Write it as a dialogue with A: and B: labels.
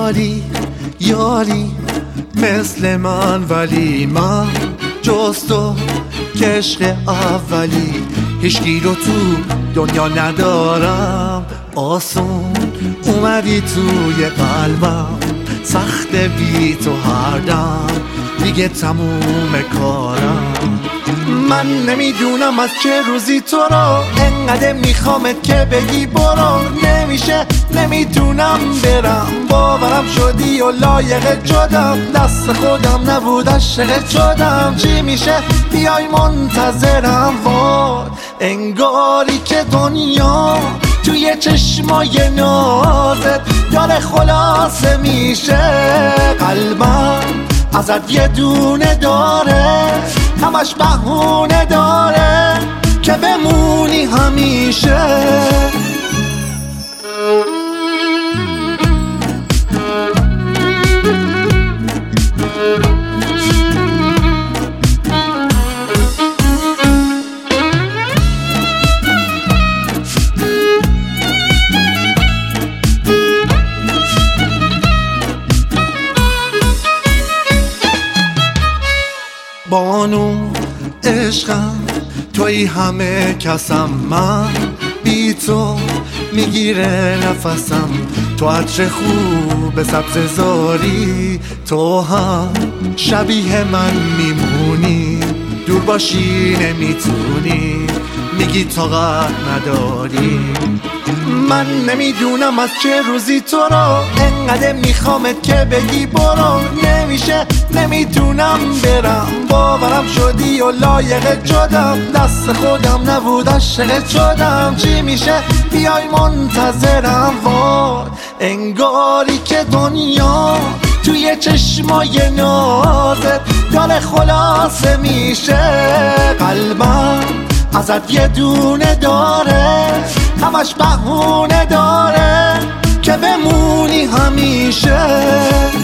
A: یاری یاری مثل من، ولی من جز تو که عشق اولی هیچکی رو تو دنیا ندارم. آسون اومدی توی قلبم، سخت بی تو هر دم دیگه تموم کارم. من نمیدونم از چه روزی تو رو انقدر میخوامت که بگی برو. نمیشه نمیتونم برم، باورم شدی و لایق شدم، دست خودم نبود عاشق شدم. چی میشه بیای منتظرم، وای انگاری که دنیا توی چشمای نازت داره خلاصه میشه. قلبم ازت یه دونه داره، همش بهونه داره که بمونی همیشه. بانو عشقم توی همه کسم، من بی تو میگیره نفسم. تو عطر خوب سبز زاری، تو هم شبیه من میمونی. دور باشی نمیتونی، میگی طاقت نداری. من نمیدونم از چه روزی تو رو انقدر میخوامت که بگی برو. نمیشه نمیتونم برم، باورم شدی و لایق شدم، دست خودم نبود عاشق شدم. چی میشه بیای منتظرم، وای انگاری که دنیا توی چشمای نازت داره خلاصه میشه. قلبم ازت یه دونه داره، همش بهونه داره که بمونی همیشه.